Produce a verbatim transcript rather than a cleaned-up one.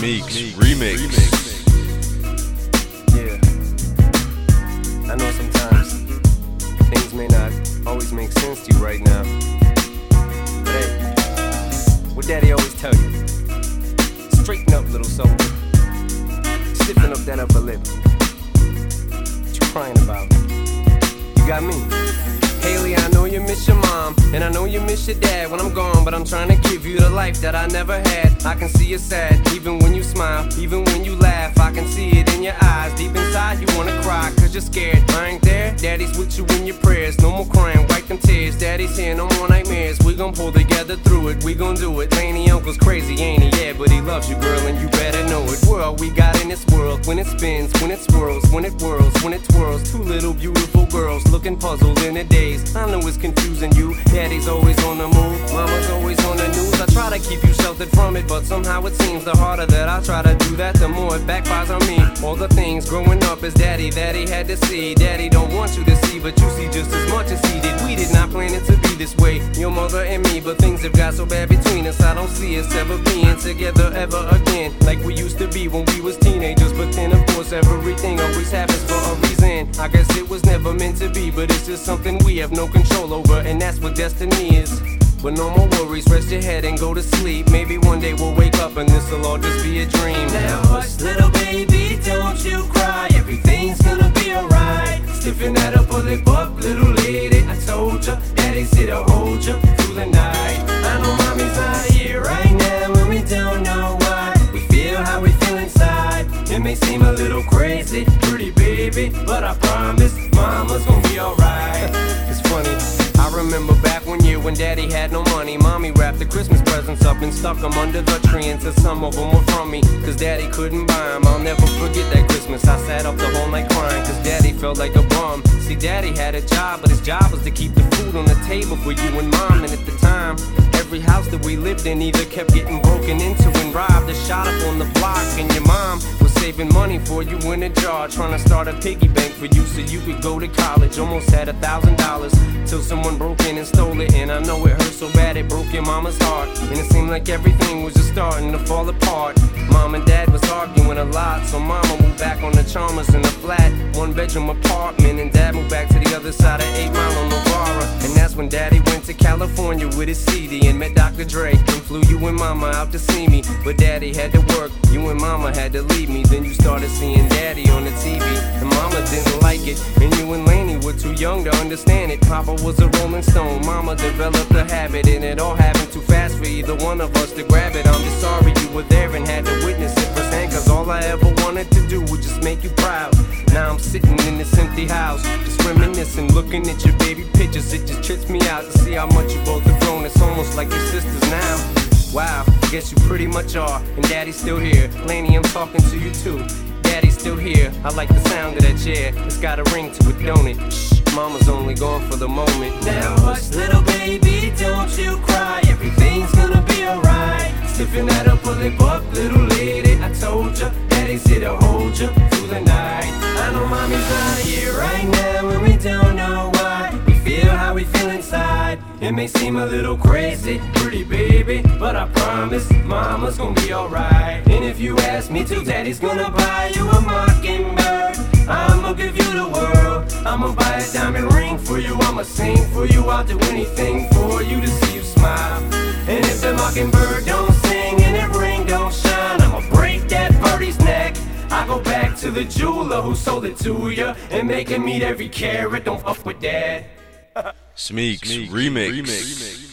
Smeeks Remix. Yeah, I know sometimes things may not always make sense to you right now, but hey, what Daddy always tell you, straighten up, little soldier, stiffen up that upper lip. What you crying about? You got me. Haley, I know you miss your mom, and I know you miss your dad when I'm gone, but I'm trying to give you the life that I never had. I can see you sad, even when you smile, even when you laugh. I can see it in your eyes, deep inside you wanna cry, cause you're scared. I ain't there, Daddy's with you in your prayers. No more crying, wipe them tears. Daddy's here, no more nightmares. We gon' pull together through it, we gon' do it. Laney Uncle's crazy, ain't he? Yeah, but he loves you, girl, and you better know it. We're all we got in this world, when it spins, when it swirls, when it whirls, when it twirls. Two little beautiful girls looking puzzled in a daze. I know it's confusing you. Daddy's always on the move, mama's always on the news. I try to keep you sheltered from it, but somehow it seems the harder that I try to do that, the more it backfires on me. All the things growing up as daddy that he had to see, Daddy don't want you to see, but you see just as much as he did. We did not plan it to be this way, your mother and me, but things have got so bad between us. I don't see us ever being together ever again, like we used to be when we was teenagers. But then of course everything always happens for a reason. I guess it was never meant to be, but it's just something we have no control over, and that's what destiny is. But no more worries, rest your head and go to sleep. Maybe one day we'll wake up and this'll all just be a dream. Now hush, little baby, don't you cry. Everything's gonna be alright. Stiffen that upper lip up, little lady. I told ya, Daddy's here to hold ya through the night. I know mommy's not here right now, and we don't know why. We feel how we feel inside. It may seem a little crazy, pretty baby, but I promise mama's gonna be alright. It's funny, I remember back one year when Daddy had no money. Mommy wrapped the Christmas presents up and stuck them under the tree and said some of them were from me, cause Daddy couldn't buy them. I'll never forget that Christmas. I sat up the whole night crying, cause Daddy felt like a bum. See, Daddy had a job, but his job was to keep the food on the table for you and Mom. And at the time, every house that we lived in either kept getting broken into and robbed or shot up on the block. And your mom was saving money for you in a jar, trying to start a piggy bank for you so you could go to college. Almost had a thousand dollars till someone broke in and stole it. And I know it hurt so bad it broke your mama's heart, and it seemed like everything was just starting to fall apart. Mom and Dad was arguing a lot, so Mama moved back on the Chalmers in a flat one bedroom apartment, and Dad moved back to the other side of eight mile on Novara. And that's when Daddy went to California with his C D and met Doctor Dre, and flew you and Mama out to see me. But Daddy had to work, you and Mama had to leave me. Then you started seeing Daddy on the T V, and Mama didn't like it, and you and Laney were too young to understand it. Papa was a Rolling Stone, Mama developed a habit, and it all happened too fast for either one of us to grab it. I'm just sorry you were there and had to witness it firsthand, cause all I ever wanted to do was just make you proud. Now I'm sitting in this empty house, just reminiscing, looking at your baby pictures. It just trips me out to see how much you both have grown. It's almost like your sisters now. Wow, guess you pretty much are, and Daddy's still here. Laney, I'm talking to you too. Daddy's still here, I like the sound of that chair. It's got a ring to it, don't it? Shh, Mama's only gone for the moment. Now hush, little baby, don't you cry. Everything's gonna be alright. Stiffen that upper lip up, little lady. I told ya, Daddy's here to hold ya through the night. I know mommy's not here right now, and we don't know why. We feel how we feel inside. It may seem a little crazy, pretty baby, but I promise mama's gonna be alright. And if you ask me to, Daddy's gonna buy you a mockingbird. I'ma give you the world. I'ma buy a diamond ring for you. I'ma sing for you. I'll do anything for you to see you smile. And if the mockingbird don't sing and that ring don't shine, I'ma break that birdie's neck. I go back to the jeweler who sold it to ya and make him eat every carat. Don't fuck with that. Smeeks Remix.